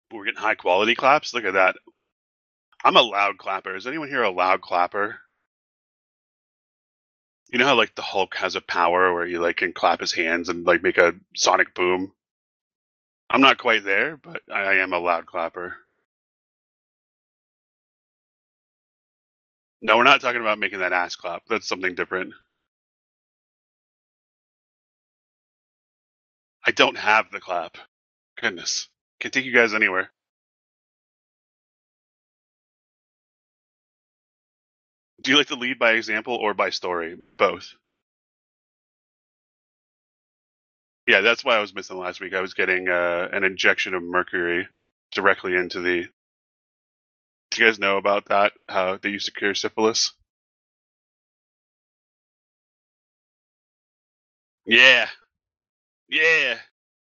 We're getting high quality claps. Look at that. I'm a loud clapper. Is anyone here a loud clapper? You know how like the Hulk has a power where he like can clap his hands and like make a sonic boom? I'm not quite there, but I am a loud clapper. No, we're not talking about making that ass clap. That's something different. I don't have the clap. Goodness. Can't take you guys anywhere. Do you like to lead by example or by story? Both. Yeah, that's why I was missing last week. I was getting an injection of mercury directly into the. Do you guys know about that? How they used to cure syphilis? Yeah, yeah.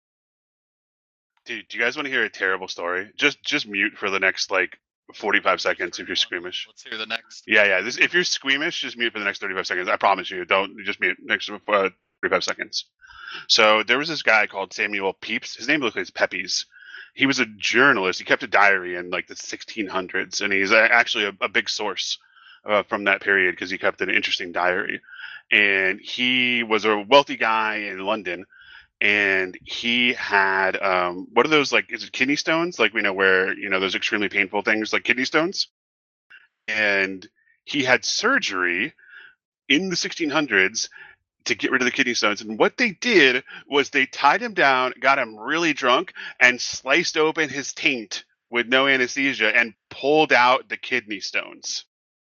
Dude, do you guys want to hear a terrible story? Just mute for the next like 45 seconds if you're squeamish. Let's hear the next. Yeah. If you're squeamish, just mute for the next 35 seconds. I promise you. Don't just mute next 35 seconds. So there was this guy called Samuel Pepys. His name looks like Pepys. He was a journalist. He kept a diary in like the 1600s, and he's actually a big source from that period because he kept an interesting diary. And he was a wealthy guy in London, and he had what are those, like, is it kidney stones, like we know where those extremely painful things like kidney stones, and he had surgery in the 1600s to get rid of the kidney stones. And what they did was they tied him down, got him really drunk, and sliced open his taint with no anesthesia and pulled out the kidney stones.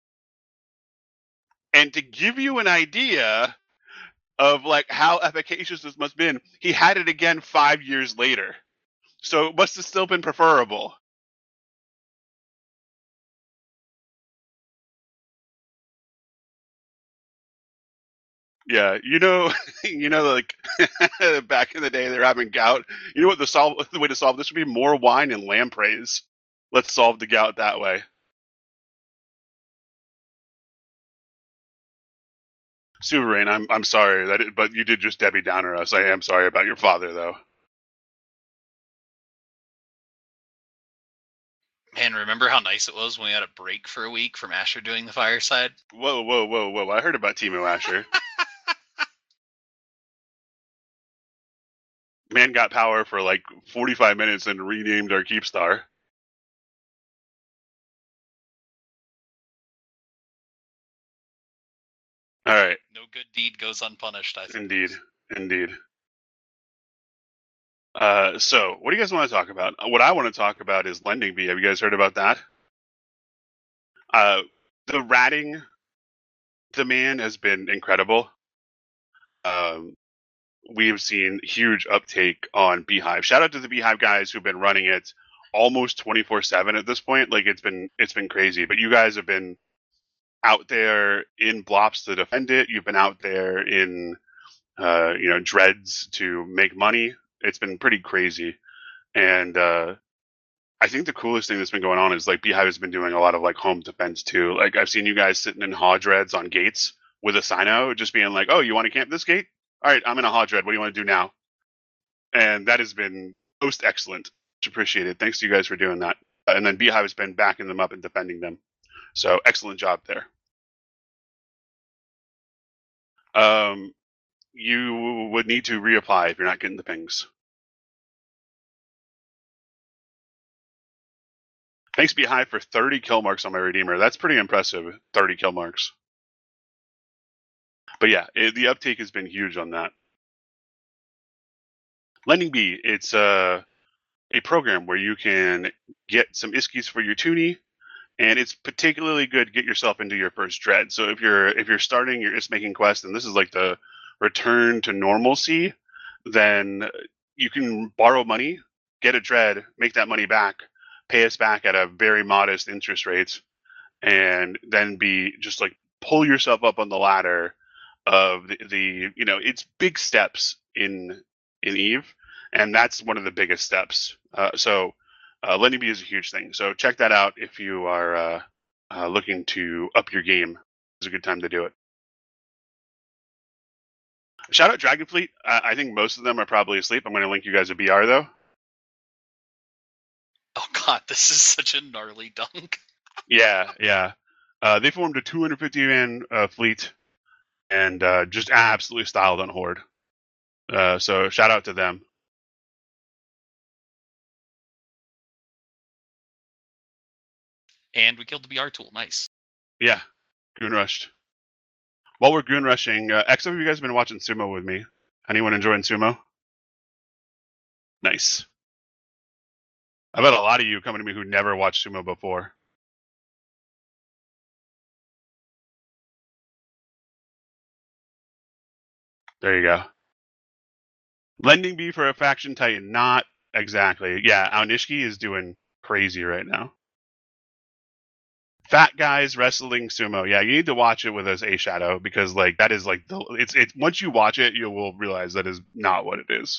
And to give you an idea of like how efficacious this must have been, he had it again 5 years later. So it must have still been preferable. Yeah, like back in the day they were having gout. You know what the way to solve this would be? More wine and lampreys. Let's solve the gout that way. Super Rain, I'm sorry but you did just Debbie Downer us. I am sorry about your father though. Man, remember how nice it was when we had a break for a week from Asher doing the fireside? Whoa! I heard about Timo Asher. Man got power for like 45 minutes and renamed our Keepstar. All right. No good deed goes unpunished, I think. Indeed. So what do you guys want to talk about? What I want to talk about is Lending Bee. Have you guys heard about that? The ratting demand has been incredible. We've seen huge uptake on Beehive. Shout out to the Beehive guys who've been running it almost 24/7 at this point. Like it's been crazy. But you guys have been out there in Blops to defend it. You've been out there in dreads to make money. It's been pretty crazy. And I think the coolest thing that's been going on is like Beehive has been doing a lot of like home defense too. Like I've seen you guys sitting in Haw Dreads on gates with a signo, just being like, "Oh, you want to camp this gate? All right, I'm in a Haw Dread. What do you want to do now?" And that has been most excellent. Much appreciated. Thanks to you guys for doing that. And then Beehive has been backing them up and defending them. So excellent job there. You would need to reapply if you're not getting the pings. Thanks, Beehive, for 30 kill marks on my Redeemer. That's pretty impressive, 30 kill marks. But yeah, the uptake has been huge on that. Lending Bee, it's a program where you can get some iskies for your toonie, and it's particularly good to get yourself into your first dread. So if you're starting your is making quest, and this is like the return to normalcy, then you can borrow money, get a dread, make that money back, pay us back at a very modest interest rate, and then be just like pull yourself up on the ladder of the it's big steps in Eve, and that's one of the biggest steps. So Lending Bee is a huge thing. So check that out if you are looking to up your game. It's a good time to do it. Shout out Dragonfleet. I think most of them are probably asleep. I'm going to link you guys a BR though. Oh god, this is such a gnarly dunk. Yeah. They formed a 250-man fleet and just absolutely styled on Horde. So shout out to them. And we killed the BR tool. Nice. Yeah, goon rushed. While we're goon rushing, X, have you guys been watching sumo with me? Anyone enjoying sumo? Nice. I bet a lot of you coming to me who never watched sumo before. There you go. Lending B for a faction titan, not exactly. Yeah, Aonishiki is doing crazy right now. Fat guys wrestling sumo. Yeah, you need to watch it with us, A Shadow, because like that is like it's once you watch it, you will realize that is not what it is.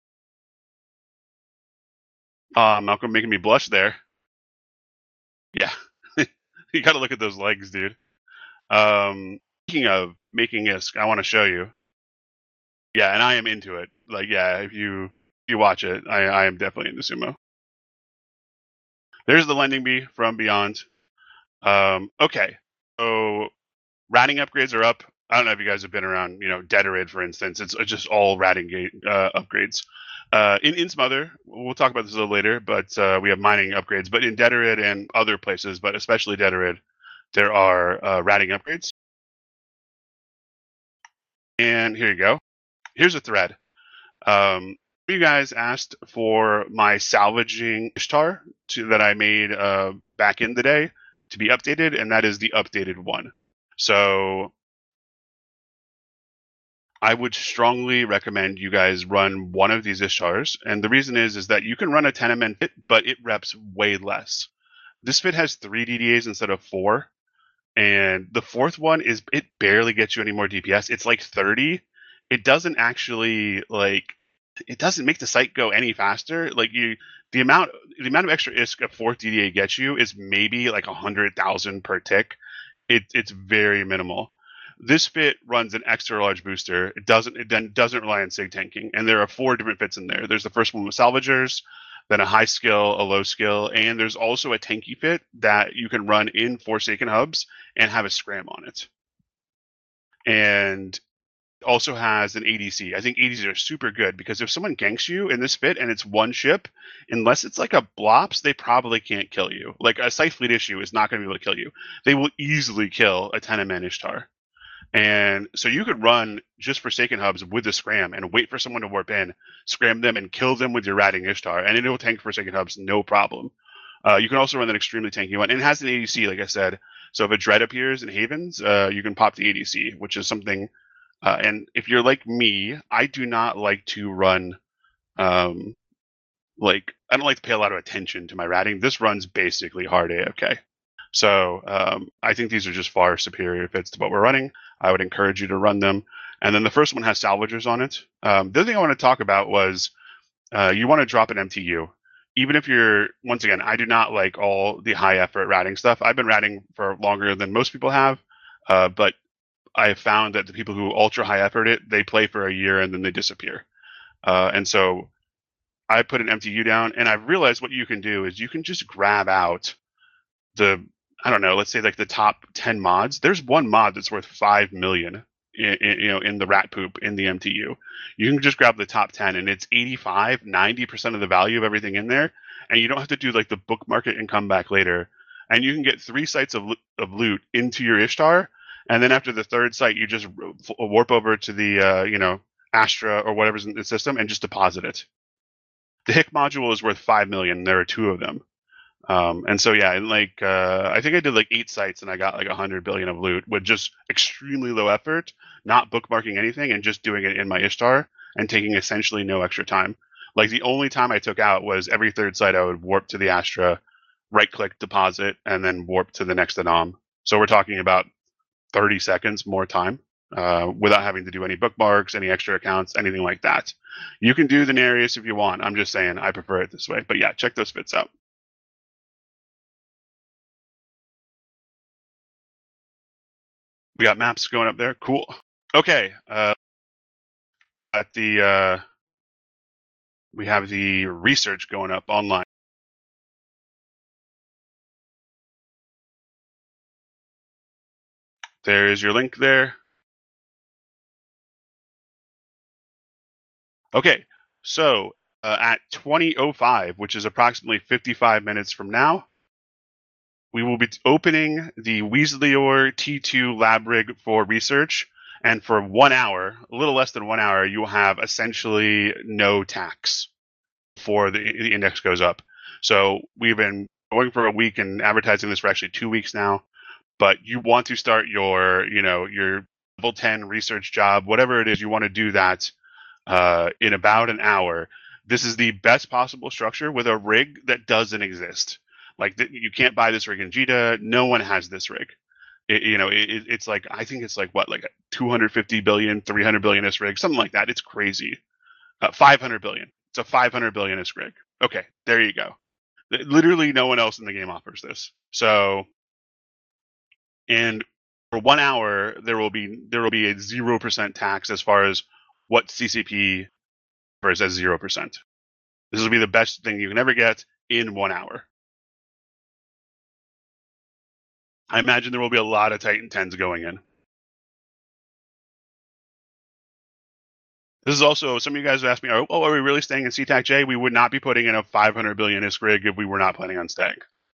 Malcolm making me blush there. Yeah, you got to look at those legs, dude. Speaking of making ISK, I want to show you. Yeah, and I am into it. Like, yeah, if you watch it, I am definitely into sumo. There's the lending bee from Beyond. Okay, so ratting upgrades are up. I don't know if you guys have been around, Deterid, for instance. It's just all ratting gate upgrades. In Smother, we'll talk about this a little later, but we have mining upgrades. But in Deterid and other places, but especially Deterid, there are ratting upgrades. And here you go. Here's a thread. You guys asked for my salvaging Ishtar that I made back in the day to be updated, and that is the updated one. So I would strongly recommend you guys run one of these Ishtars, and the reason is that you can run a 10MN fit, but it reps way less. This fit has 3 DDAs instead of 4, and the fourth one it barely gets you any more DPS. It's like 30. It doesn't actually it doesn't make the site go any faster. Like the amount of extra ISK a fourth DDA gets you is maybe like 100,000 per tick. It's very minimal. This fit runs an extra large booster. It doesn't rely on sig tanking, and there are 4 different fits in there. There's the first one with salvagers, then a high skill, a low skill, and there's also a tanky fit that you can run in Forsaken hubs and have a scram on it. And also has an ADC. I think ADCs are super good because if someone ganks you in this fit and it's one ship, unless it's like a Blops, they probably can't kill you. Like a Scythe Fleet issue is not going to be able to kill you. They will easily kill a 10-man Ishtar. And so you could run just Forsaken hubs with the scram and wait for someone to warp in, scram them, and kill them with your ratting Ishtar, and it will tank Forsaken hubs no problem. You can also run an extremely tanky one, and it has an ADC, like I said. So if a Dread appears in Havens, you can pop the ADC, which is something. And if you're like me, I do not like to run. I don't like to pay a lot of attention to my ratting. This runs basically hard AFK. So I think these are just far superior fits to what we're running. I would encourage you to run them. And then the first one has salvagers on it. The other thing I want to talk about was you want to drop an MTU. Even if you're, once again, I do not like all the high effort ratting stuff. I've been ratting for longer than most people have, but I have found that the people who ultra high effort it, they play for a year and then they disappear. And so I put an MTU down, and I've realized what you can do is you can just grab out I don't know, let's say like the top 10 mods. There's one mod that's worth 5 million in the rat poop in the MTU. You can just grab the top 10 and it's 85-90% of the value of everything in there, and you don't have to do like the bookmark it and come back later. And you can get 3 sites of loot into your Ishtar, and then after the 3rd site you just warp over to the Astra or whatever's in the system and just deposit it. The Hick module is worth 5 million. There are 2 of them. And so yeah, and I think I did like 8 sites and I got like 100 billion of loot with just extremely low effort, not bookmarking anything and just doing it in my Ishtar and taking essentially no extra time. Like the only time I took out was every 3rd site I would warp to the Astra, right click, deposit, and then warp to the next Anam. So we're talking about 30 seconds more time without having to do any bookmarks, any extra accounts, anything like that. You can do the Nereus if you want. I'm just saying I prefer it this way. But yeah, check those fits out. We got maps going up there. Cool. Okay. We have the research going up online. There's your link there. Okay, so at 20:05, which is approximately 55 minutes from now, we will be opening the Weasleyor T2 lab rig for research. And for 1 hour, a little less than 1 hour, you will have essentially no tax before the index goes up. So we've been going for a week and advertising this for actually 2 weeks now. But you want to start your level 10 research job, whatever it is, you want to do that in about an hour. This is the best possible structure with a rig that doesn't exist. Like you can't buy this rig in JITA. No one has this rig. It's like, I think it's like what, like a 250 billion, 300 billion is rig, something like that. It's crazy. 500 billion. It's a 500 billion is rig. Okay, there you go. Literally, no one else in the game offers this. So, and for 1 hour, there will be a 0% tax as far as what CCP offers as 0%. This will be the best thing you can ever get in 1 hour. I imagine there will be a lot of Titan 10s going in. This is also, some of you guys have asked me, are we really staying in CTAC-J? We would not be putting in a 500 billion ISK rig if we were not planning on staying.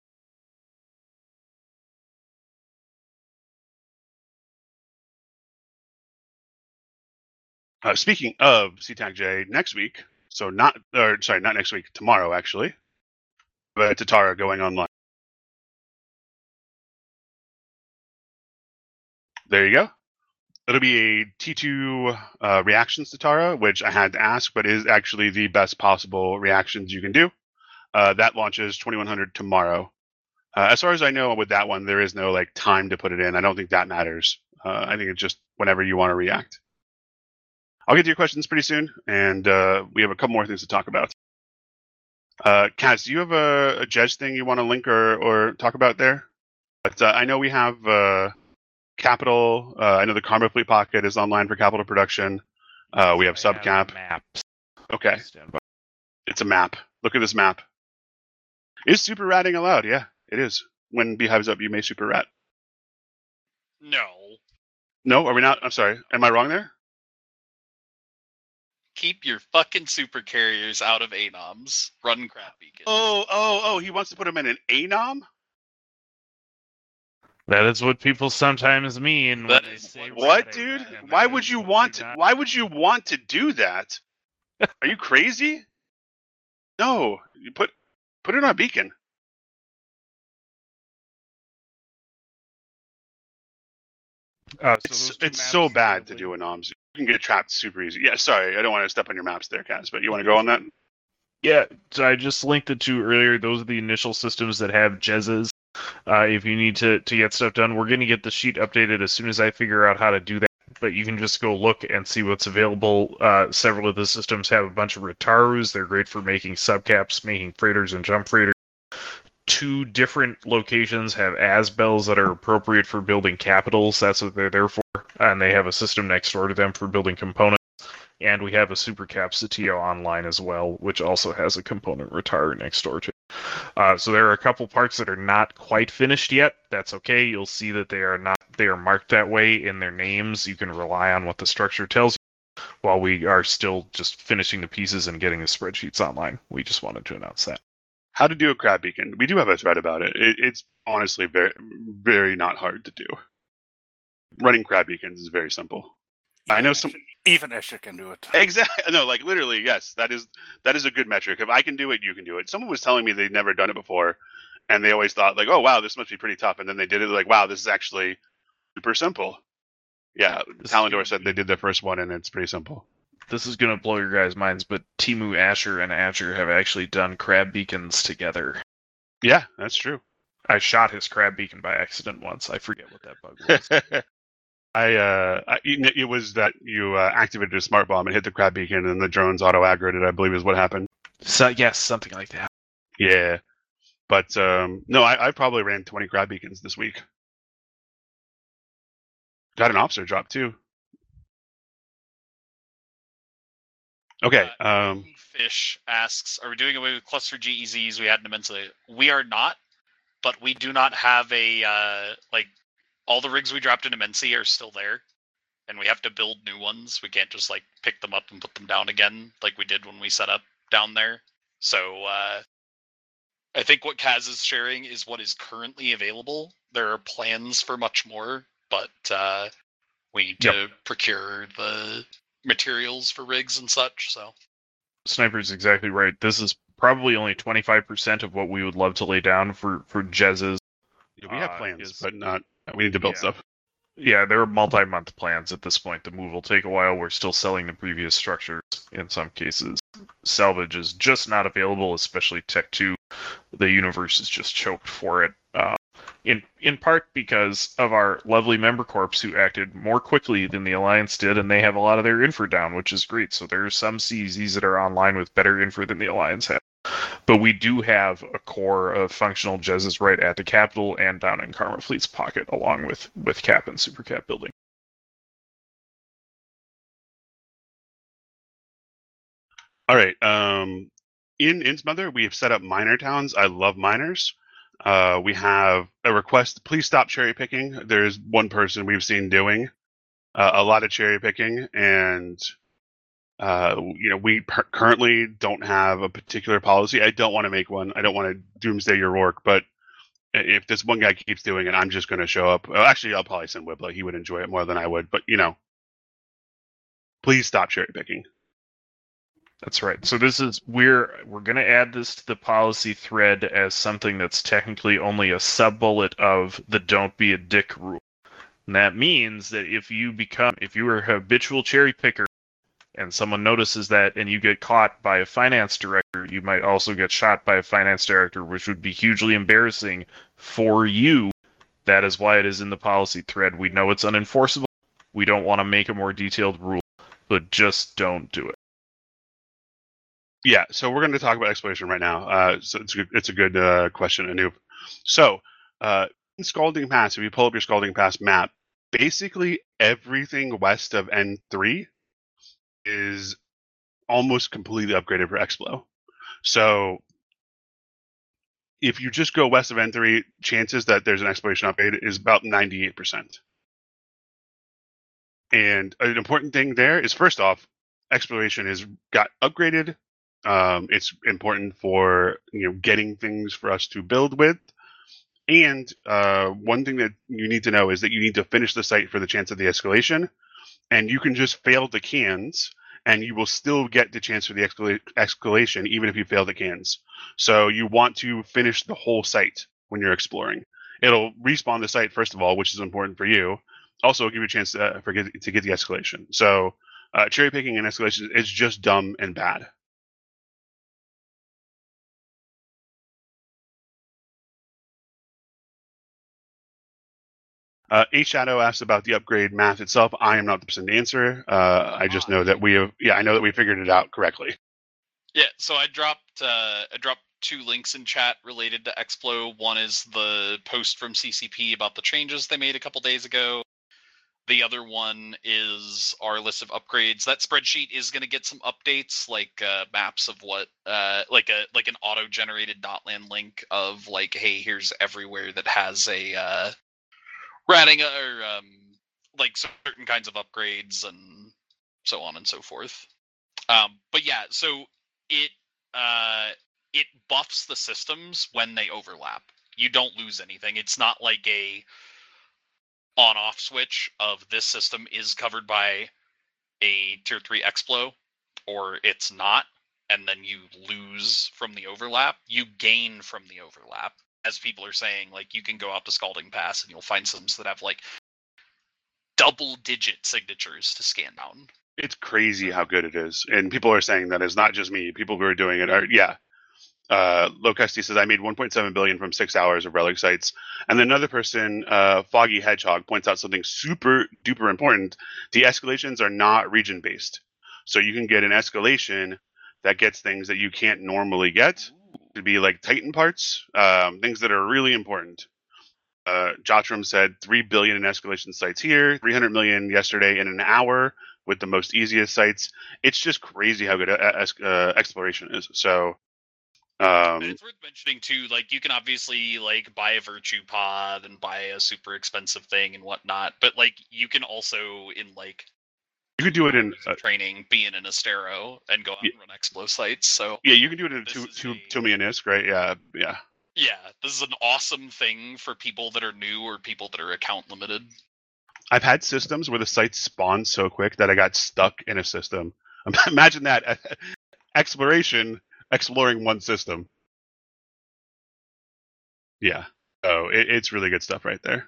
Speaking of CTAC-J, next week, not next week, tomorrow actually, but Tatara going online. There you go. It'll be a T2 reactions to Tara, which I had to ask, but is actually the best possible reactions you can do. That launches 2100 tomorrow. As far as I know, with that one, there is no like time to put it in. I don't think that matters. I think it's just whenever you want to react. I'll get to your questions pretty soon, and we have a couple more things to talk about. Kaz, do you have a Jez thing you want to link or talk about there? But I know we have Capital. I know the Karma Fleet Pocket is online for Capital production. We have Subcap. Maps. Okay. It's a map. Look at this map. Is super ratting allowed? Yeah, it is. When Beehive's up, you may super rat. No. No, are we not? I'm sorry. Am I wrong there? Keep your fucking super carriers out of ANOMs. Run crap beacons. Oh, he wants to put them in an ANOM? That is what people sometimes mean when they say what, dude? Why would you want to do that? Are you crazy? No, you put it on a beacon. It's so bad to do ANOMs. You can get trapped super easy. Yeah, sorry, I don't want to step on your maps there, Kaz, but you want to go on that? Yeah, so I just linked the two earlier. Those are the initial systems that have Jez's. If you need to get stuff done, we're going to get the sheet updated as soon as I figure out how to do that. But you can just go look and see what's available. Several of the systems have a bunch of Ritarus. They're great for making subcaps, making freighters and jump freighters. 2 different locations have Asbels that are appropriate for building capitals. That's what they're there for. And they have a system next door to them for building components. And we have a Supercap Satio online as well, which also has a component Ritar next door to it. So there are a couple parts that are not quite finished yet. That's okay. You'll see that they are marked that way in their names. You can rely on what the structure tells you while we are still just finishing the pieces and getting the spreadsheets online. We just wanted to announce that. How to do a crab beacon. We do have a thread about it. It's honestly very, very not hard to do. Running crab beacons is very simple. I know even Escher can do it. Exactly. No, like literally, yes. That is a good metric. If I can do it, you can do it. Someone was telling me they'd never done it before, and they always thought like, "Oh wow, this must be pretty tough." And then they did it, like, "Wow, this is actually super simple." Yeah, Talendor said they did their first one, and it's pretty simple. This is gonna blow your guys' minds, but Timu Asher and Asher have actually done crab beacons together. Yeah, that's true. I shot his crab beacon by accident once. I forget what that bug was. It was that you activated a smart bomb and hit the crab beacon, and the drones auto aggroed it, I believe is what happened. So yes, something like that. Yeah, but no, I probably ran 20 crab beacons this week. Got an officer drop too. Okay. Fish asks, "Are we doing away with cluster GEZs? We had an immensely. We are not, but we do not have a all the rigs we dropped into Mency are still there, and we have to build new ones. We can't just like pick them up and put them down again like we did when we set up down there. So I think what Kaz is sharing is what is currently available. There are plans for much more, but we need to procure the materials for rigs and such. So Sniper's exactly right. This is probably only 25% of what we would love to lay down for Jez's. Yeah, we have plans, but not. We need to build stuff. Yeah, there are multi-month plans at this point. The move will take a while. We're still selling the previous structures in some cases. Salvage is just not available, especially Tech 2. The universe is just choked for it. In part because of our lovely member corps who acted more quickly than the Alliance did, and they have a lot of their infra down, which is great. So there are some CZs that are online with better infra than the Alliance has. But we do have a core of functional Jez's right at the capital and down in Karma Fleet's pocket, along with Cap and Super Cap building. All right. In Innsmother, we have set up miner towns. I love miners. We have a request. Please stop cherry picking. There's one person we've seen doing a lot of cherry picking, and we currently don't have a particular policy. I don't want to make one. I don't want to doomsday your work, but if this one guy keeps doing it, I'm just going to show up. Well, actually, I'll probably send Wibla. He would enjoy it more than I would. But please stop cherry picking. That's right. So this is we're going to add this to the policy thread as something that's technically only a sub-bullet of the "don't be a dick" rule. And that means that if you are a habitual cherry picker, and someone notices that, and you get caught by a finance director, you might also get shot by a finance director, which would be hugely embarrassing for you. That is why it is in the policy thread. We know it's unenforceable. We don't want to make a more detailed rule, but just don't do it. Yeah, so we're going to talk about exploration right now. So it's a good question, Anoop. So in Scalding Pass, if you pull up your Scalding Pass map, basically everything west of N3 is almost completely upgraded for Explo. So if you just go west of N3, chances that there's an exploration upgrade is about 98%. And an important thing there is, first off, exploration has got upgraded. It's important for getting things for us to build with. And one thing that you need to know is that you need to finish the site for the chance of the escalation. And you can just fail the cans, and you will still get the chance for the escalation, even if you fail the cans. So you want to finish the whole site when you're exploring. It'll respawn the site, first of all, which is important for you. Also, give you a chance to get the escalation. So cherry picking and escalation is just dumb and bad. A Shadow asked about the upgrade math itself. I am not the person to answer. I just know that I know that we figured it out correctly. Yeah, so I dropped 2 links in chat related to Explo. One is the post from CCP about the changes they made a couple days ago. The other one is our list of upgrades. That spreadsheet is going to get some updates, like maps of what, like an auto-generated Dotland link of like, hey, here's everywhere that has a ratting or like certain kinds of upgrades and so on and so forth. But yeah, so it buffs the systems when they overlap. You don't lose anything. It's not like a on-off switch of this system is covered by a tier 3 Explo or it's not, and then you lose from the overlap. You gain from the overlap. As people are saying, like, you can go out to Scalding Pass and you'll find some that have like double-digit signatures to scan down. It's crazy how good it is, and people are saying that it's not just me. People who are doing it are Locusty says I made 1.7 billion from 6 hours of relic sites, and then another person, Foggy Hedgehog, points out something super duper important. The escalations are not region based, so you can get an escalation that gets things that you can't normally get. It could be like Titan parts, things that are really important. Jotram said 3 billion in escalation sites here, 300 million yesterday in an hour with the most easiest sites. It's just crazy how good exploration is. So And it's worth mentioning too, like you can obviously like buy a virtue pod and buy a super expensive thing and whatnot, but like you can also in like you could do it in training be in an Astero and go out and run Explo sites. So yeah, you can do it in This is Toomey and Isk, right? Yeah. yeah, this is an awesome thing for people that are new or people that are account limited. I've had systems where the sites spawn so quick that I got stuck in a system. Imagine that exploring one system. Yeah. Oh, it's really good stuff right there.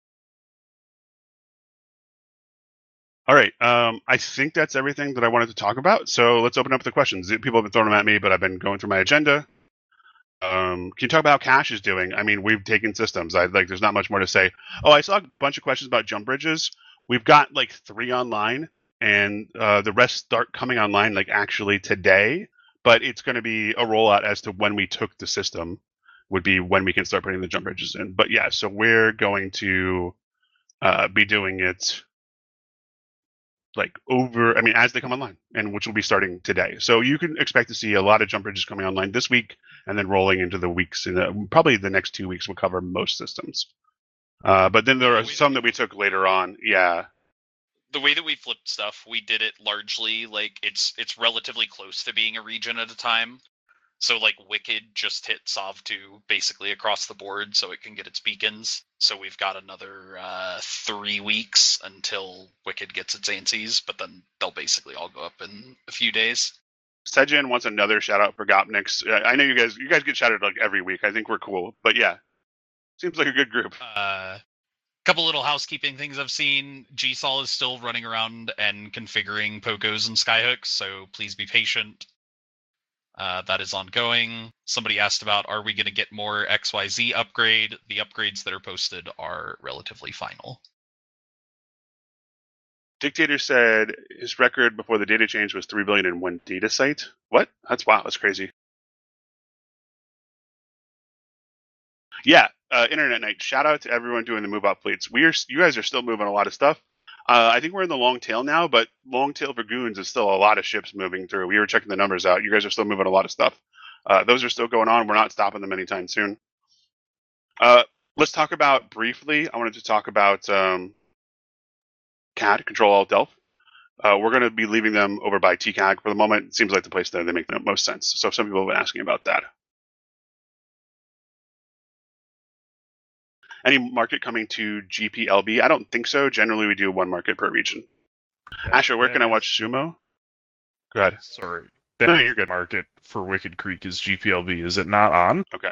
All right. I think that's everything that I wanted to talk about. So let's open up the questions. People have been throwing them at me, but I've been going through my agenda. Can you talk about how Cash is doing? I mean, we've taken systems. There's not much more to say. Oh, I saw a bunch of questions about jump bridges. We've got like 3 online, and the rest start coming online like actually today. But it's going to be a rollout as to when we took the system would be when we can start putting the jump bridges in. But yeah, so we're going to be doing it as they come online, and which will be starting today. So you can expect to see a lot of jump bridges coming online this week, and then rolling into the weeks. Probably the next 2 weeks will cover most systems. But then there are some that we took later on. Yeah. The way that we flipped stuff, we did it largely like it's relatively close to being a region at a time. So like Wicked just hit SOV2 basically across the board so it can get its beacons. So we've got another 3 weeks until Wicked gets its ANSIs, but then they'll basically all go up in a few days. Sejan wants another shout out for Gopniks. I know you guys get shouted like every week. I think we're cool. But yeah. Seems like a good group. Couple little housekeeping things I've seen. GSOL is still running around and configuring Pokos and Skyhooks, so please be patient. That is ongoing. Somebody asked about, are we going to get more XYZ upgrade? The upgrades that are posted are relatively final. Dictator said his record before the data change was 3 billion in one data site. What? That's crazy. Yeah, Internet Night. Shout out to everyone doing the move up fleets. You guys are still moving a lot of stuff. I think we're in the long tail now, but long tail for goons is still a lot of ships moving through. We were checking the numbers out. You guys are still moving a lot of stuff. Those are still going on. We're not stopping them anytime soon. Let's talk about briefly. I wanted to talk about CAD, Control Alt Delph. We're going to be leaving them over by TCAG for the moment. It seems like the place that they make the most sense. So some people have been asking about that. Any market coming to GPLB? I don't think so. Generally, we do one market per region. Yeah, Asher, where can I watch Sumo? Go ahead. Sorry. No, you're good. Market for Wicked Creek is GPLB. Is it not on? Okay.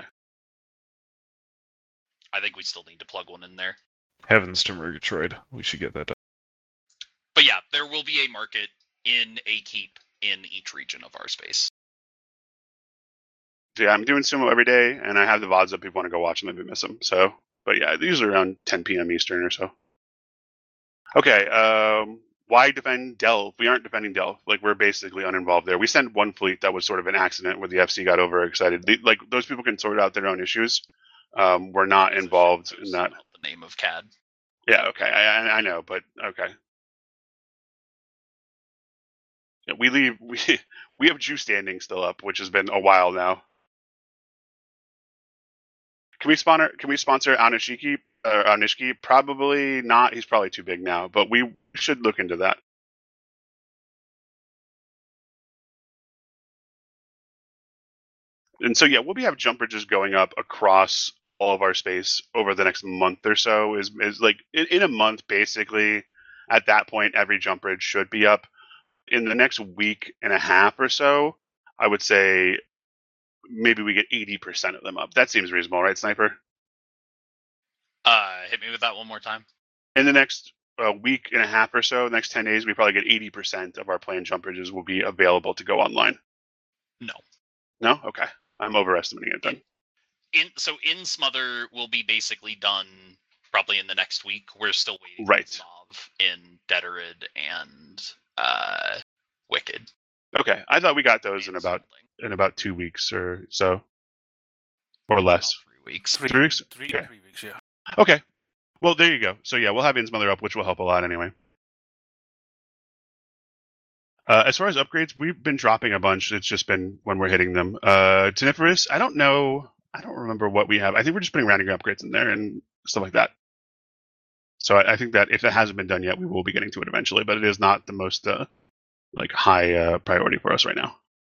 I think we still need to plug one in there. Heavens to Murgatroyd. We should get that done. But yeah, there will be a market in a keep in each region of our space. Yeah, I'm doing Sumo every day, and I have the VODs up if people want to go watch them if you miss them. So, but yeah, usually around 10 p.m. Eastern or so. Okay, why defend Delph? We aren't defending Delph. Like, we're basically uninvolved there. We sent one fleet that was sort of an accident where the FC got overexcited. Those people can sort out their own issues. We're not involved in that. The name of CAD. Yeah, okay, I know, but okay. Yeah, we have Jew standing still up, which has been a while now. Can we sponsor Anishiki? Anishki? Probably not. He's probably too big now, but we should look into that. And so, yeah, we'll have jump bridges going up across all of our space over the next month or so. Is like in a month, basically. At that point, every jump bridge should be up. In the next week and a half or so, I would say maybe we get 80% of them up. That seems reasonable, right, Sniper? Hit me with that one more time. In the next week and a half or so, the next 10 days, we probably get 80% of our planned jump bridges will be available to go online. No. No? Okay. I'm overestimating it then. In Smother will be basically done probably in the next week. We're still waiting right. for Sov in Deterid and Wicked. Okay. I thought we got those in about 2 weeks or so. Or less. 3 weeks. 3 weeks? 3 weeks, yeah. Okay. Well, there you go. So yeah, we'll have Insmother up, which will help a lot anyway. As far as upgrades, we've been dropping a bunch. It's just been when we're hitting them. Tiniferous, I don't know. I don't remember what we have. I think we're just putting rounding upgrades in there and stuff like that. So I think that if it hasn't been done yet, we will be getting to it eventually. But it is not the most high priority for us right now.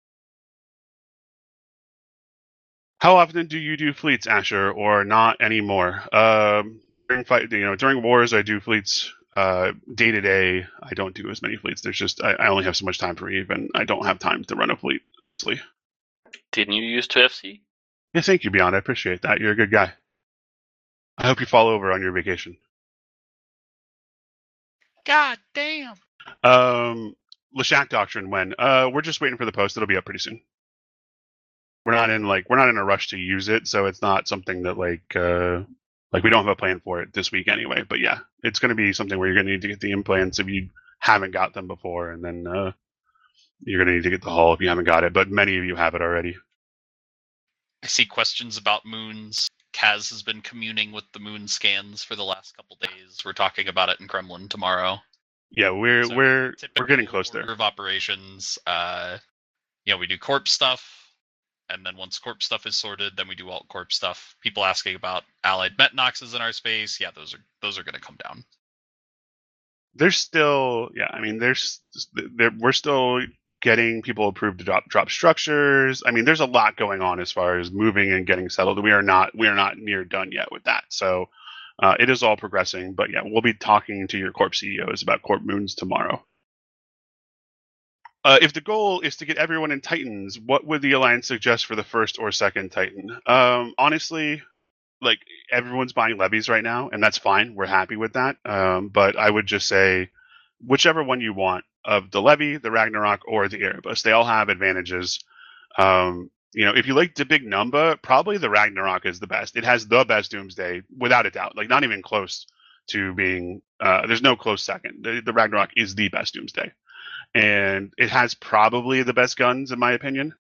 How often do you do fleets, Asher, or not anymore? During wars, I do fleets. Day to day, I don't do as many fleets. There's just I only have so much time for Eve, and I don't have time to run a fleet. Honestly. Didn't you use 2FC? Yeah, thank you, Beyond. I appreciate that. You're a good guy. I hope you fall over on your vacation. God damn. Lashak Doctrine. When? We're just waiting for the post. It'll be up pretty soon. We're not in a rush to use it, so it's not something that we don't have a plan for it this week anyway. But yeah, it's going to be something where you're going to need to get the implants if you haven't got them before, and then you're going to need to get the hull if you haven't got it. But many of you have it already. I see questions about moons. Kaz has been communing with the moon scans for the last couple days. We're talking about it in Kremlin tomorrow. Yeah, we're getting close there. Order of operations. We do corp stuff. And then once corp stuff is sorted, then we do alt corp stuff. People asking about allied metnoxes in our space. Yeah, those are going to come down. There's still, we're still getting people approved to drop structures. I mean, there's a lot going on as far as moving and getting settled. We are not near done yet with that. So it is all progressing. But yeah, we'll be talking to your corp CEOs about corp moons tomorrow. If the goal is to get everyone in Titans, what would the Alliance suggest for the first or second Titan? Honestly, everyone's buying levies right now, and that's fine. We're happy with that. But I would just say, whichever one you want of the levy, the Ragnarok, or the Erebus, they all have advantages. If you like the big number, probably the Ragnarok is the best. It has the best Doomsday, without a doubt. Not even close to being. There's no close second. The Ragnarok is the best Doomsday. And it has probably the best guns, in my opinion.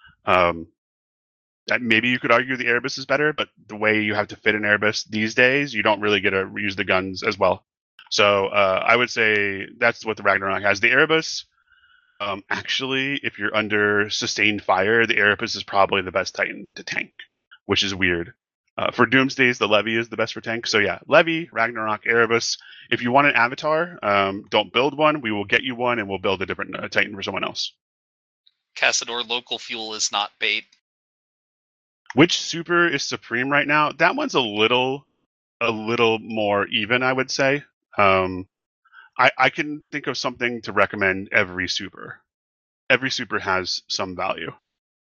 Maybe you could argue the Erebus is better, but the way you have to fit an Erebus these days, you don't really get to use the guns as well. So I would say that's what the Ragnarok has. The Erebus, actually, if you're under sustained fire, the Erebus is probably the best Titan to tank, which is weird. For Doomsdays, the Levy is the best for tank. So yeah, Levy, Ragnarok, Erebus. If you want an avatar, don't build one. We will get you one, and we'll build a different Titan for someone else. Cassador local fuel is not bait. Which super is supreme right now? That one's a little more even, I would say. I can think of something to recommend every super. Every super has some value.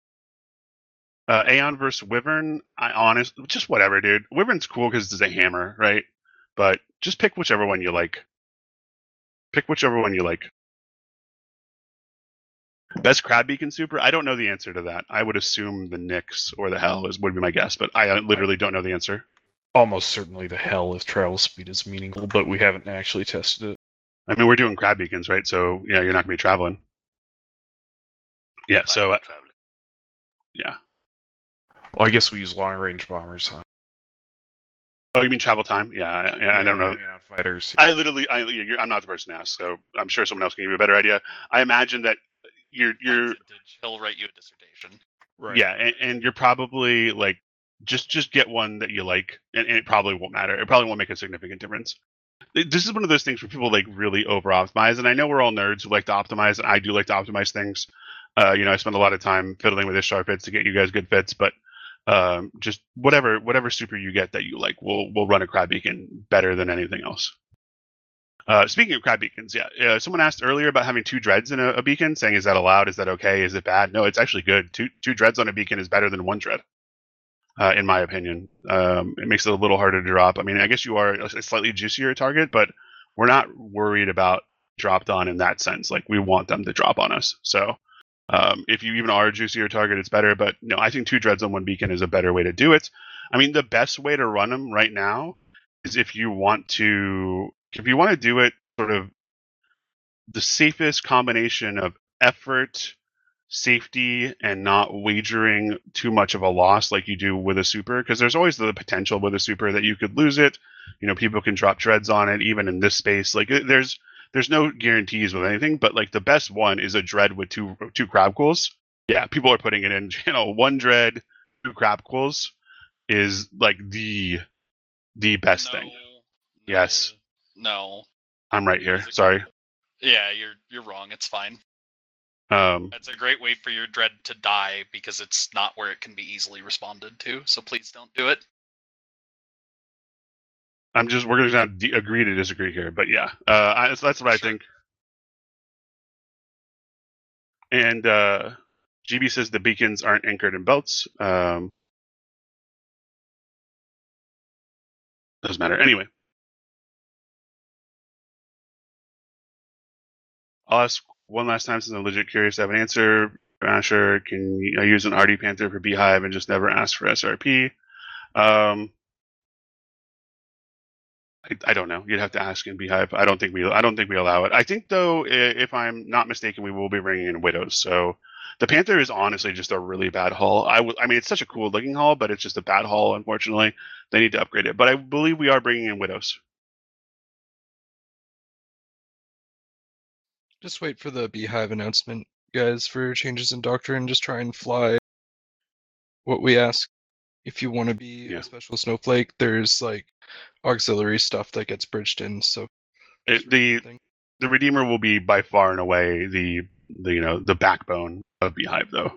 Aeon versus Wyvern, just whatever, dude. Wyvern's cool because it's a hammer, right? But just pick whichever one you like. Best Crab Beacon super? I don't know the answer to that. I would assume the Nyx or the Hell would be my guess, but I literally don't know the answer. Almost certainly the Hell if travel speed is meaningful, but we haven't actually tested it. I mean, we're doing Crab Beacons, right? So yeah, you're not gonna be traveling. Yeah. So yeah. Well, I guess we use long-range bombers, huh? Oh, you mean travel time? Yeah, I don't know. Fighters. I'm not the person to ask, so I'm sure someone else can give you a better idea. I imagine that you're. He'll write you a dissertation. Right. Yeah, and you're probably just get one that you like, and it probably won't matter. It probably won't make a significant difference. This is one of those things where people really over optimize, and I know we're all nerds who like to optimize, and I do like to optimize things. I spend a lot of time fiddling with Ishtar fits to get you guys good fits, but just whatever super you get that you like, we'll run a Crab Beacon better than anything else. Speaking of Crab Beacons, someone asked earlier about having 2 dreads in a beacon, saying, is that allowed? Is that okay? Is it bad? No, it's actually good. Two dreads on a beacon is better than 1 dread, in my opinion. It makes it a little harder to drop. I mean, I guess you are a slightly juicier target, but we're not worried about dropped on in that sense. We want them to drop on us. So if you even are a juicier target, it's better. But no, I think 2 dreads on 1 beacon is a better way to do it. I mean, the best way to run them right now is if you want to do it sort of the safest combination of effort, safety, and not wagering too much of a loss like you do with a super, because there's always the potential with a super that you could lose it. People can drop dreads on it, even in this space. There's there's no guarantees with anything, but like the best one is a dread with two crab quills. Yeah, people are putting it in channel. One dread, two crab quills is like the best thing. Yes. No. I'm right here. Sorry. Yeah, you're wrong. It's fine. That's a great way for your dread to die because it's not where it can be easily responded to. So please don't do it. We're gonna agree to disagree here, but yeah, that's what I think. And GB says the beacons aren't anchored in belts. Doesn't matter. Anyway, I'll ask one last time since I'm legit curious to have an answer. Asher, can I use an RD Panther for Beehive and just never ask for SRP? I don't know. You'd have to ask in Beehive. I don't think we allow it. I think though, if I'm not mistaken, we will be bringing in Widows. So the Panther is honestly just a really bad hull. I mean, it's such a cool looking hull, but it's just a bad hull. Unfortunately, they need to upgrade it. But I believe we are bringing in Widows. Just wait for the Beehive announcement, guys, for changes in doctrine. Just try and fly what we ask. If you want to be a special snowflake, there's like auxiliary stuff that gets bridged in. So the Redeemer will be by far and away the backbone of Beehive, though.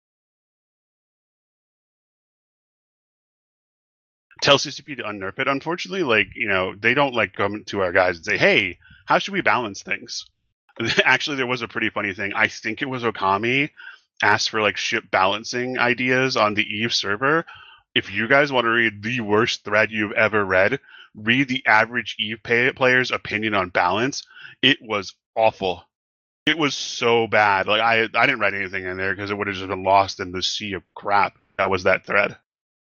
Tell CCP to unnerf it. Unfortunately, they don't come to our guys and say, "Hey, how should we balance things?" Actually, there was a pretty funny thing. I think it was Okami asked for ship balancing ideas on the Eve server. If you guys want to read the worst thread you've ever read, read the average Eve player's opinion on balance. It was awful. It was so bad. I didn't write anything in there because it would have just been lost in the sea of crap. That was that thread.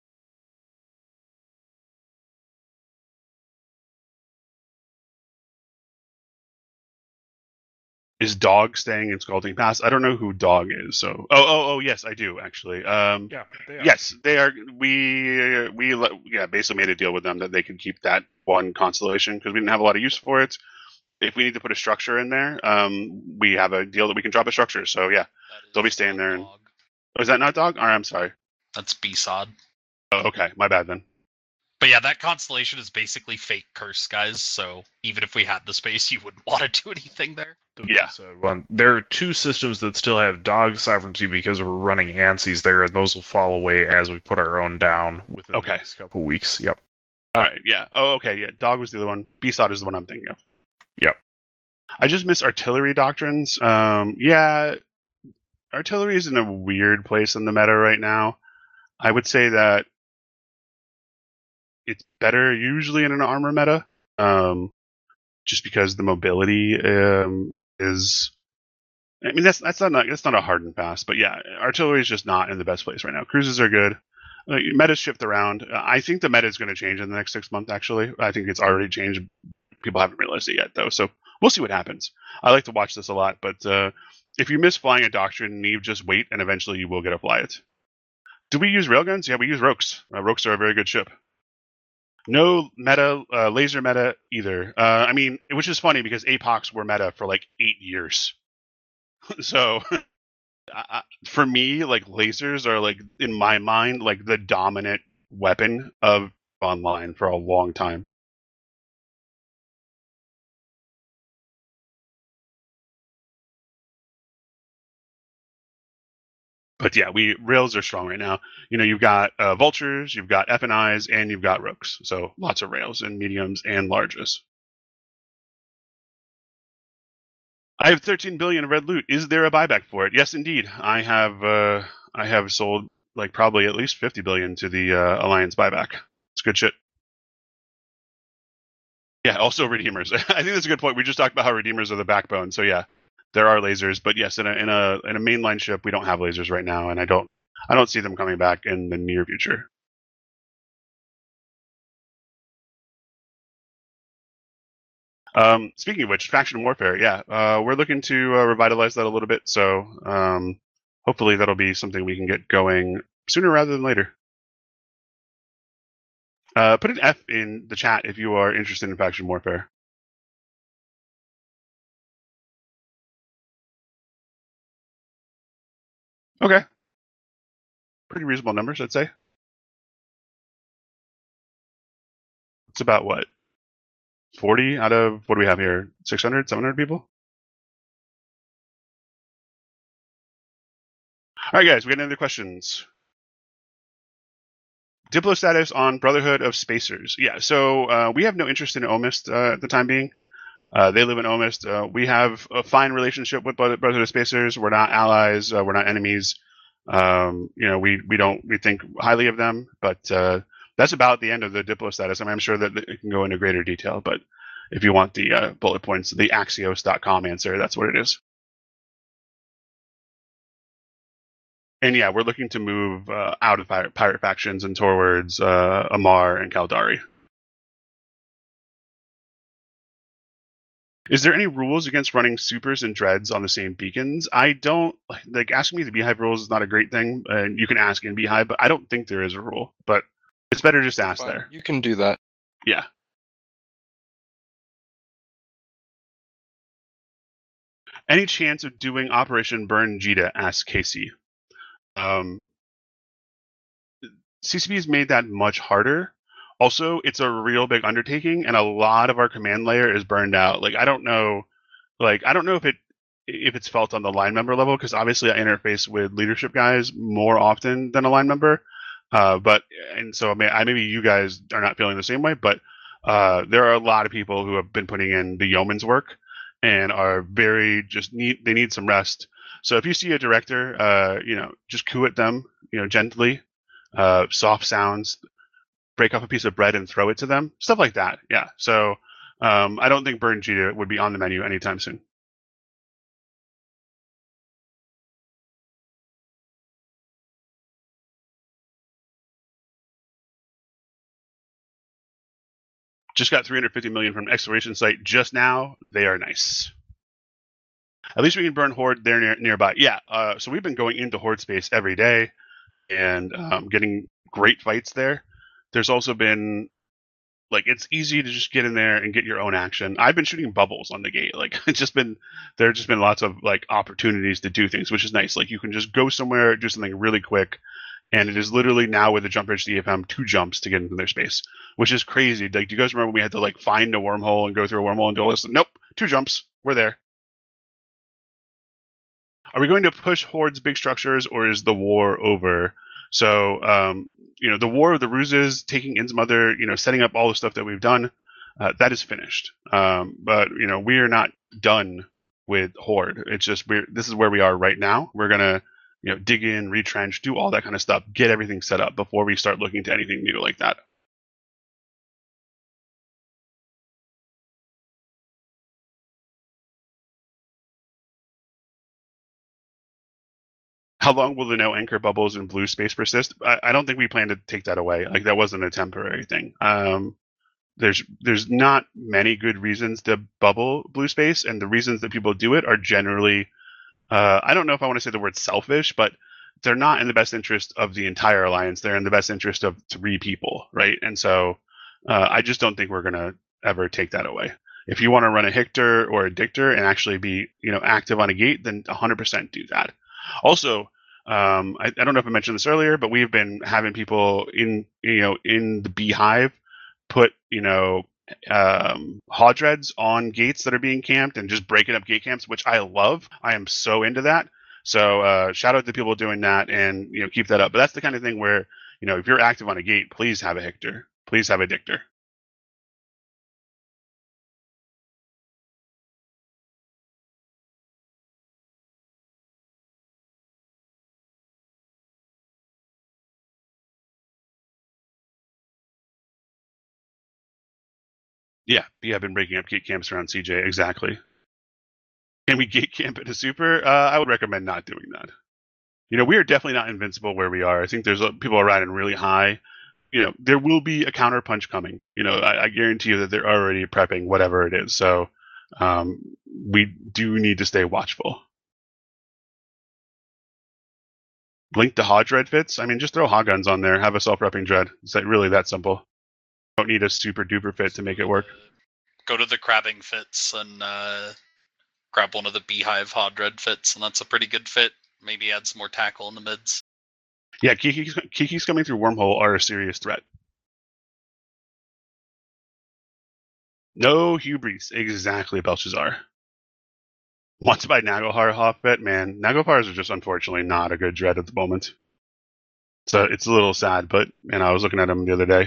Is Dog staying in Scalding Pass? I don't know who Dog is. So, oh, yes, I do actually. Yeah, they are. Yes, they are. We basically made a deal with them that they could keep that one constellation because we didn't have a lot of use for it. If we need to put a structure in there, we have a deal that we can drop a structure. So yeah, they'll be staying there. Oh, is that not Dog? All right, I'm sorry. That's B-Sod. Oh, okay, my bad then. But yeah, that constellation is basically fake curse, guys. So even if we had the space, you wouldn't want to do anything there. Yeah. There are two systems that still have Dog sovereignty because we're running ANSIs there, and those will fall away as we put our own down within the next couple of weeks. Yep. All right. Yeah. Oh, okay. Yeah. Dog was the other one. B-Sod is the one I'm thinking of. Yep. I just miss artillery doctrines. Yeah. Artillery is in a weird place in the meta right now. I would say that it's better usually in an armor meta, just because the mobility is. I mean, that's not a hard and fast, but yeah, artillery is just not in the best place right now. Cruises are good. Metas shift around. I think the meta is going to change in the next 6 months. Actually, I think it's already changed. People haven't realized it yet, though. So we'll see what happens. I like to watch this a lot, but if you miss flying a doctrine, you just wait, and eventually you will get to fly it. Do we use railguns? Yeah, we use Rokes. Rokes are a very good ship. No meta, laser meta either. I mean, which is funny because APOCs were meta for 8 years. So, for me, lasers are in my mind the dominant weapon of online for a long time. But yeah, rails are strong right now. You've got vultures, you've got FNIs, and you've got Rokes. So lots of rails and mediums and larges. I have 13 billion of red loot. Is there a buyback for it? Yes, indeed. I have sold probably at least 50 billion to the Alliance buyback. It's good shit. Yeah, also Redeemers. I think that's a good point. We just talked about how Redeemers are the backbone. So yeah, there are lasers, but yes, in a mainline ship, we don't have lasers right now, and I don't see them coming back in the near future. Speaking of which, faction warfare, yeah, we're looking to revitalize that a little bit. So hopefully that'll be something we can get going sooner rather than later. Put an F in the chat if you are interested in faction warfare. Okay. Pretty reasonable numbers, I'd say. It's about what? 40 out of, what do we have here? 600, 700 people? All right, guys, we got any other questions? Diplo status on Brotherhood of Spacers. Yeah, so we have no interest in Omist at the time being. They live in Omist. We have a fine relationship with Brotherhood of Spacers. We're not allies. We're not enemies. We think highly of them, but that's about the end of the Diplo status. I mean, I'm sure that it can go into greater detail, but if you want the bullet points, the Axios.com answer, that's what it is. And yeah, we're looking to move out of pirate factions and towards Amar and Caldari. Is there any rules against running supers and dreads on the same beacons? I don't like asking me the Beehive rules is not a great thing, and you can ask in Beehive, but I don't think there is a rule. But it's better just to ask Fine, there. you can do that. Yeah. Any chance of doing Operation Burn Jita? Asks Casey. CCP has made that much harder. Also, it's a real big undertaking, and a lot of our command layer is burned out. Like I don't know if it's felt on the line member level, because obviously I interface with leadership guys more often than a line member. So maybe you guys are not feeling the same way, but there are a lot of people who have been putting in the yeoman's work and are very they need some rest. So if you see a director, just coo at them, gently, soft sounds, break off a piece of bread and throw it to them, stuff like that. Yeah. So I don't think Burn Jita would be on the menu anytime soon. Just got 350 million from exploration site just now. They are nice. At least we can burn Horde there nearby. Yeah. So we've been going into Horde space every day and getting great fights there. There's also been it's easy to just get in there and get your own action. I've been shooting bubbles on the gate. There have just been lots of opportunities to do things, which is nice. Like you can just go somewhere, do something really quick. And it is literally now with the jump bridge DFM 2 jumps to get into their space, which is crazy. Like, do you guys remember when we had to find a wormhole and go through a wormhole and do all this? Nope, 2 jumps, we're there. Are we going to push Horde's big structures, or is the war over? So, the war of the ruses, taking In's mother, setting up all the stuff that we've done, that is finished. But we are not done with Horde. It's just this is where we are right now. We're gonna dig in, retrench, do all that kind of stuff, get everything set up before we start looking to anything new like that. How long will the no anchor bubbles in blue space persist? I don't think we plan to take that away. That wasn't a temporary thing. There's not many good reasons to bubble blue space, and the reasons that people do it are generally, I don't know if I want to say the word selfish, but they're not in the best interest of the entire alliance. They're in the best interest of 3 people, right? And so I just don't think we're going to ever take that away. If you want to run a Hictor or a Dictor and actually be active on a gate, then 100% do that. Also, I don't know if I mentioned this earlier, but we've been having people in the Beehive put Hodreds on gates that are being camped and just breaking up gate camps, which I love. I am so into that. So shout out to people doing that and keep that up. But that's the kind of thing where if you're active on a gate, please have a Hictor, please have a Dictor. Yeah, I've been breaking up gate camps around CJ. Exactly. Can we gate camp at a super? I would recommend not doing that. We are definitely not invincible where we are. I think there's people are riding really high. There will be a counter punch coming. I guarantee you that they're already prepping whatever it is. So we do need to stay watchful. Link to Hodred fits. I mean, just throw Hog guns on there. Have a self-repping dread. It's really that simple. Don't need a super duper fit to make it work. Go to the crabbing fits and grab one of the Beehive Hodred fits, and that's a pretty good fit. maybe add some more tackle in the mids. Yeah, Kiki's coming through Wormhole are a serious threat. No hubris, exactly, Belshazzar. Want to buy Naglfar Hoffbet? Man, Naglfars are just unfortunately not a good dread at the moment. So it's a little sad, but I was looking at them the other day.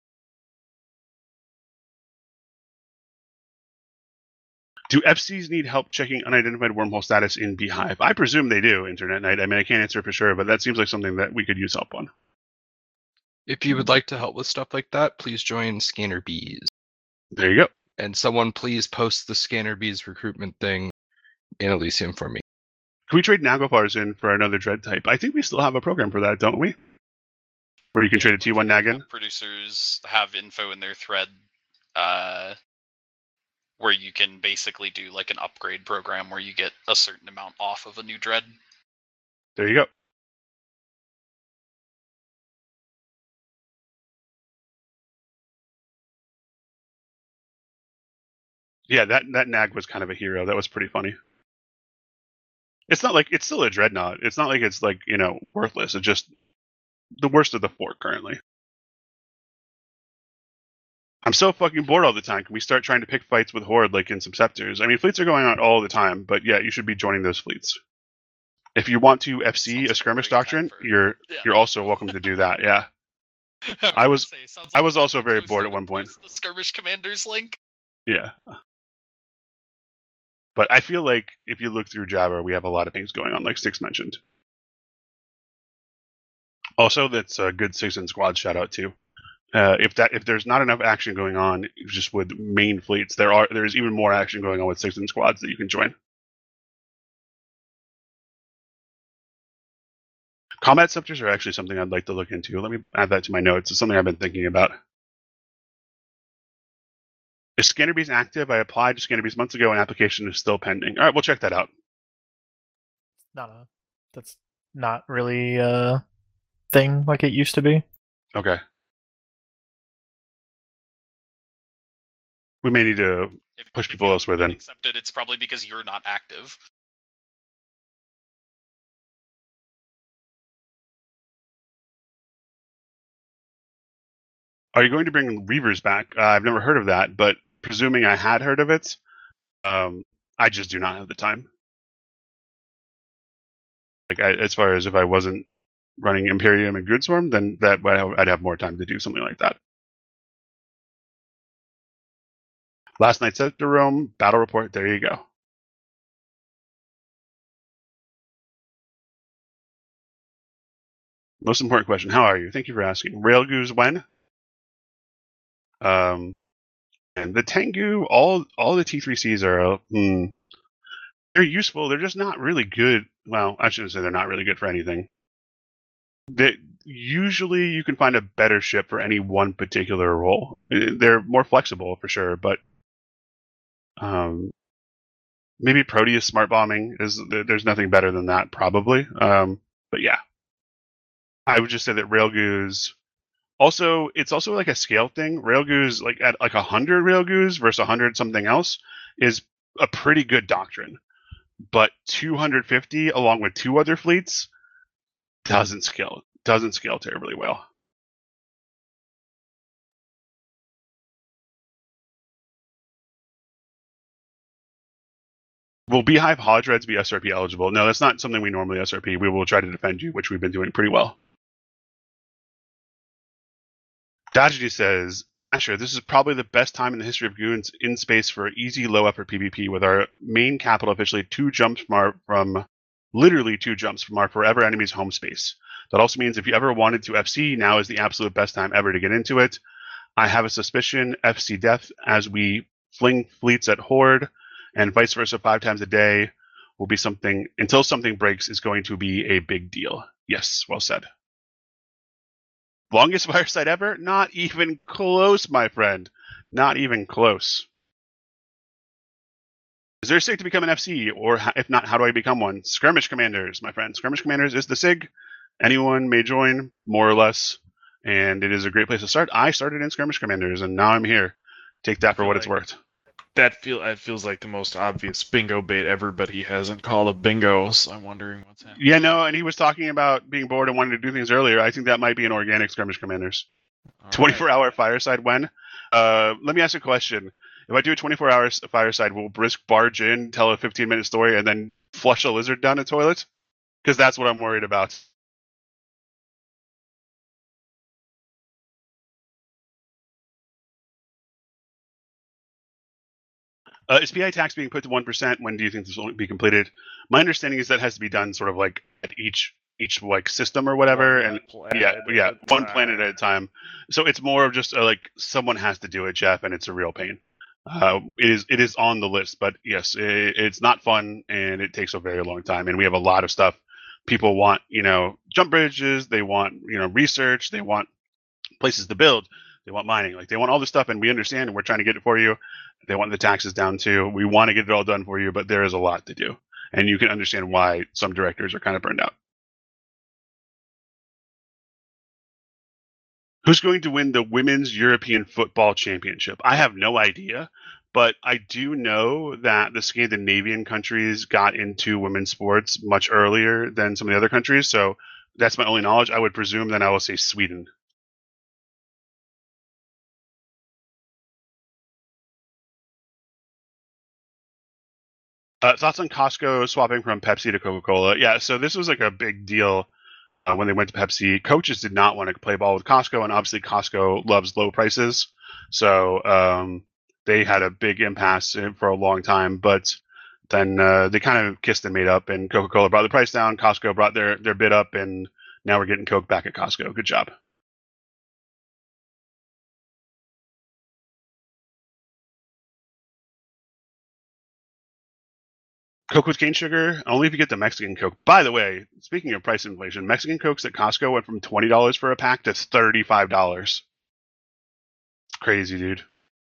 Do FCs need help checking unidentified wormhole status in Beehive? I presume they do, Internet Knight. I mean, I can't answer for sure, but that seems like something that we could use help on. If you would like to help with stuff like that, please join Scanner Bees. There you go. And someone please post the Scanner Bees recruitment thing in Elysium for me. Can we trade Naglfars in for another dread type? I think we still have a program for that, don't we? Where you can trade a T1 Nag in? Producers have info in their thread where you can basically do like an upgrade program where you get a certain amount off of a new dread. There you go. Yeah, that Nag was kind of a hero. That was pretty funny. It's not like it's still a dreadnought. It's not like it's like, worthless. It's just the worst of the four currently. I'm so fucking bored all the time. Can we start trying to pick fights with Horde like in some Scepters? I mean, fleets are going on all the time, but yeah, you should be joining those fleets. If you want to FC a skirmish doctrine, you're also welcome to do that. Yeah. I was also very bored at one point. The skirmish commanders link. Yeah. But I feel like if you look through Jabber, we have a lot of things going on, like Six mentioned. Also, that's a good Citizen Squad shout out too. If there's not enough action going on just with main fleets, there's even more action going on with Citizen Squads that you can join. Combat Scepters are actually something I'd like to look into. Let me add that to my notes. It's something I've been thinking about. Is Scannerbees active? I applied to Scannerbees months ago and application is still pending. All right, we'll check that out. That's not really a thing like it used to be. Okay. We may need to push people elsewhere then. Accepted, it's probably because you're not active. Are you going to bring Reavers back? I've never heard of that, but presuming I had heard of it, I just do not have the time. As far as if I wasn't running Imperium and Goodswarm, then I'd have more time to do something like that. Last night's at the Rome battle report. There you go. Most important question: how are you? Thank you for asking. Railgoose when? And the Tengu, all the T3Cs are they're useful. They're just not really good. Well, I shouldn't say they're not really good for anything. Usually you can find a better ship for any one particular role. They're more flexible for sure, but maybe Proteus smart bombing there's nothing better than that probably. But yeah, I would just say that Railgoose. Also, it's also like a scale thing. Railgoose, like at 100 Railgoose versus 100 something else, is a pretty good doctrine. But 250 along with two other fleets doesn't scale terribly well. Will Beehive Hodreds be SRP eligible? No, that's not something we normally SRP. We will try to defend you, which we've been doing pretty well. Dajity says, Asher, this is probably the best time in the history of Goons in space for easy low effort PvP with our main capital officially literally two jumps from our forever enemy's home space. That also means if you ever wanted to FC, now is the absolute best time ever to get into it. I have a suspicion FC death as we fling fleets at Horde and vice versa 5 times a day will be something, until something breaks, is going to be a big deal. Yes, well said. Longest fireside ever? Not even close, my friend. Not even close. Is there a SIG to become an FC? Or if not, how do I become one? Skirmish Commanders, my friend. Skirmish Commanders is the SIG. Anyone may join, more or less. And it is a great place to start. I started in Skirmish Commanders, and now I'm here. Take that for what it's worth. It feels like the most obvious bingo bait ever, but he hasn't called a bingo, so I'm wondering what's happening. Yeah, no, and he was talking about being bored and wanting to do things earlier. I think that might be an organic skirmish commanders. 24-hour fireside when? Let me ask a question. If I do a 24-hour fireside, will Brisk barge in, tell a 15-minute story, and then flush a lizard down a toilet? Because that's what I'm worried about. Is PI tax being put to 1%? When do you think this will be completed? My understanding is that has to be done sort of like at each like system or whatever, and one planet at a time. So it's more of just like someone has to do it, Jeff, and it's a real pain. It is on the list, but yes, it's not fun and it takes a very long time. And we have a lot of stuff. People want, jump bridges. They want, research. They want places to build. They want mining. Like, they want all this stuff, and we understand, and we're trying to get it for you. They want the taxes down too. We want to get it all done for you, but there is a lot to do, and you can understand why some directors are kind of burned out. Who's going to win the Women's European Football Championship? I have no idea, but I do know that the Scandinavian countries got into women's sports much earlier than some of the other countries, so that's my only knowledge. I would presume then I will say Sweden. Thoughts on Costco swapping from Pepsi to Coca-Cola? Yeah, so this was like a big deal when they went to Pepsi. Coaches did not want to play ball with Costco, and obviously Costco loves low prices. So they had a big impasse for a long time, but then they kind of kissed and made up, and Coca-Cola brought the price down. Costco brought their bid up, and now we're getting Coke back at Costco. Good job. Coke with cane sugar, only if you get the Mexican Coke. By the way, speaking of price inflation, Mexican Cokes at Costco went from $20 for a pack to $35. It's crazy, dude.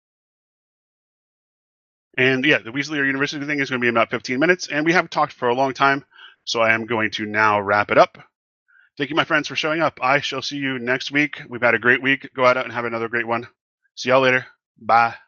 And yeah, the Weasley University thing is going to be in about 15 minutes, and we haven't talked for a long time, so I am going to now wrap it up. Thank you, my friends, for showing up. I shall see you next week. We've had a great week. Go out and have another great one. See y'all later. Bye.